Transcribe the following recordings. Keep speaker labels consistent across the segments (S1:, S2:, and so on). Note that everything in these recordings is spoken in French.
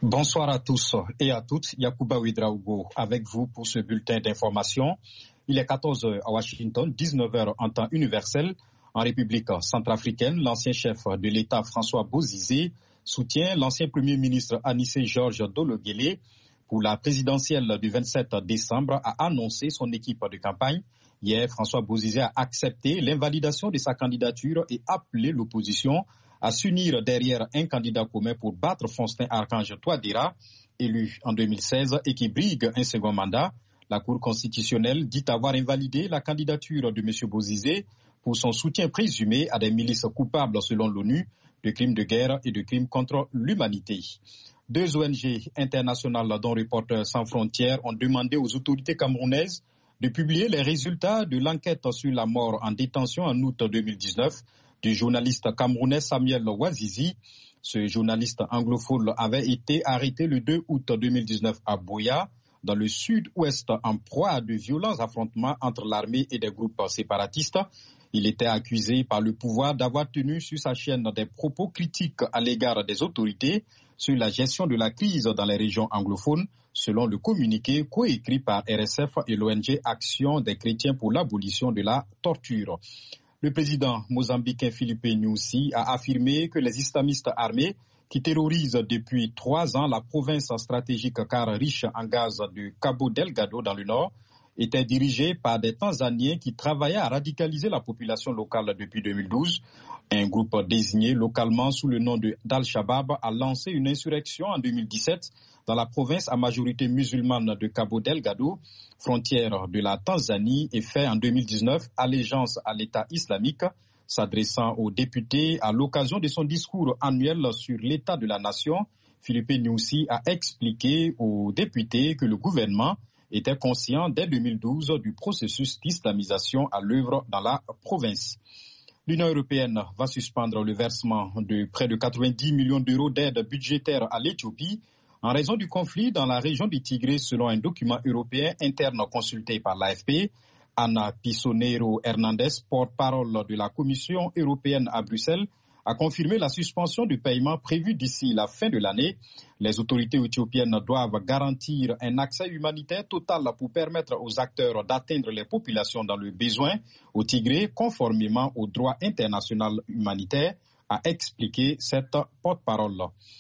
S1: Bonsoir à tous et à toutes. Yacouba Ouedraogo avec vous pour ce bulletin d'information. Il est 14h à Washington, 19h en temps universel. En République centrafricaine, l'ancien chef de l'État François Bozizé soutient l'ancien Premier ministre Anissé Georges Dologuélé. Pour la présidentielle du 27 décembre, a annoncé son équipe de campagne. Hier, François Bozizé a accepté l'invalidation de sa candidature et appelé l'opposition à s'unir derrière un candidat commun pour battre Faustin Archange Touadéra, élu en 2016 et qui brigue un second mandat. La Cour constitutionnelle dit avoir invalidé la candidature de M. Bozizé pour son soutien présumé à des milices coupables selon l'ONU de crimes de guerre et de crimes contre l'humanité. Deux ONG internationales dont Reporters sans frontières ont demandé aux autorités camerounaises de publier les résultats de l'enquête sur la mort en détention en août 2019 du journaliste camerounais Samuel Ouazizi. Ce journaliste anglophone avait été arrêté le 2 août 2019 à Boya, dans le sud-ouest, en proie à de violents affrontements entre l'armée et des groupes séparatistes. Il était accusé par le pouvoir d'avoir tenu sur sa chaîne des propos critiques à l'égard des autorités sur la gestion de la crise dans les régions anglophones, selon le communiqué coécrit par RSF et l'ONG Action des chrétiens pour l'abolition de la torture. Le président mozambicain Filipe Nyusi a affirmé que les islamistes armés qui terrorisent depuis 3 ans la province stratégique car riche en gaz de Cabo Delgado dans le nord étaient dirigés par des Tanzaniens qui travaillaient à radicaliser la population locale depuis 2012. Un groupe désigné localement sous le nom d'Al-Shabaab a lancé une insurrection en 2017 dans la province à majorité musulmane de Cabo Delgado, frontière de la Tanzanie, et fait en 2019 allégeance à l'État islamique. S'adressant aux députés à l'occasion de son discours annuel sur l'état de la nation, Filipe Nyusi a expliqué aux députés que le gouvernement était conscient dès 2012 du processus d'islamisation à l'œuvre dans la province. L'Union européenne va suspendre le versement de près de 90 millions d'euros d'aide budgétaire à l'Éthiopie en raison du conflit dans la région du Tigré, selon un document européen interne consulté par l'AFP. Ana Pisonero Hernandez, porte-parole de la Commission européenne à Bruxelles, a confirmé la suspension du paiement prévu d'ici la fin de l'année. Les autorités éthiopiennes doivent garantir un accès humanitaire total pour permettre aux acteurs d'atteindre les populations dans le besoin au Tigré, conformément au droit international humanitaire, a expliqué cette porte-parole.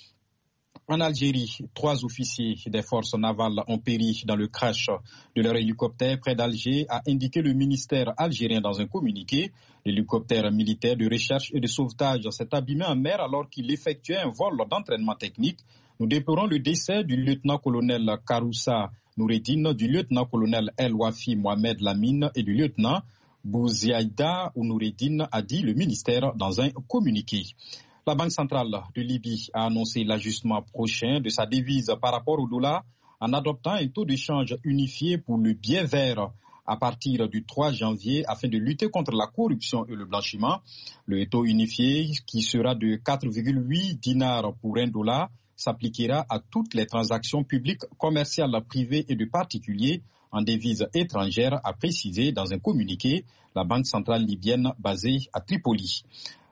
S1: En Algérie, 3 officiers des forces navales ont péri dans le crash de leur hélicoptère près d'Alger, a indiqué le ministère algérien dans un communiqué. L'hélicoptère militaire de recherche et de sauvetage s'est abîmé en mer alors qu'il effectuait un vol d'entraînement technique. Nous déplorons le décès du lieutenant-colonel Karoussa Noureddine, du lieutenant-colonel El Wafi Mohamed Lamine et du lieutenant Bouziaïda Noureddine, a dit le ministère dans un communiqué. La Banque centrale de Libye a annoncé l'ajustement prochain de sa devise par rapport au dollar en adoptant un taux de change unifié pour le billet vert à partir du 3 janvier afin de lutter contre la corruption et le blanchiment. Le taux unifié, qui sera de 4,8 dinars pour $1, s'appliquera à toutes les transactions publiques, commerciales, privées et de particuliers en devises étrangères, a précisé dans un communiqué la Banque centrale libyenne basée à Tripoli.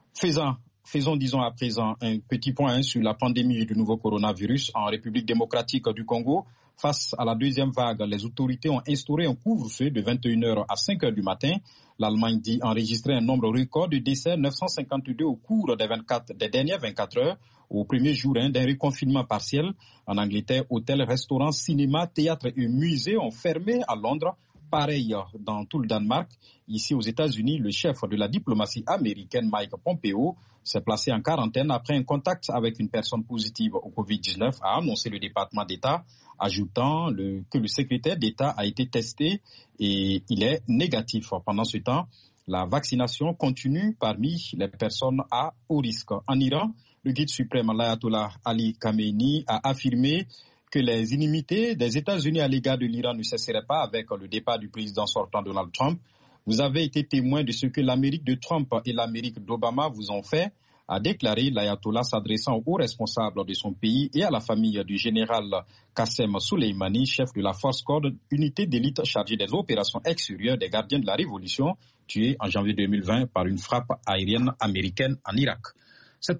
S1: Faisons à présent un petit point sur la pandémie du nouveau coronavirus en République démocratique du Congo. Face à la deuxième vague, les autorités ont instauré un couvre-feu de 21h à 5h du matin. L'Allemagne dit enregistrer un nombre record de décès, 952 au cours des dernières 24 heures, au premier jour d'un reconfinement partiel. En Angleterre, hôtels, restaurants, cinémas, théâtres et musées ont fermé à Londres. Pareil dans tout le Danemark. Ici aux États-Unis, le chef de la diplomatie américaine, Mike Pompeo, s'est placé en quarantaine après un contact avec une personne positive au Covid-19, a annoncé le département d'État, ajoutant que le secrétaire d'État a été testé et il est négatif. Pendant ce temps, la vaccination continue parmi les personnes à haut risque. En Iran, le guide suprême, l'ayatollah Ali Khamenei, a affirmé que les inimitiés des États-Unis à l'égard de l'Iran ne cesseraient pas avec le départ du président sortant Donald Trump. Vous avez été témoin de ce que l'Amérique de Trump et l'Amérique d'Obama vous ont fait, a déclaré l'ayatollah s'adressant aux hauts responsables de son pays et à la famille du général Qassem Soleimani, chef de la Force Corde, unité d'élite chargée des opérations extérieures des gardiens de la Révolution, tué en janvier 2020 par une frappe aérienne américaine en Irak.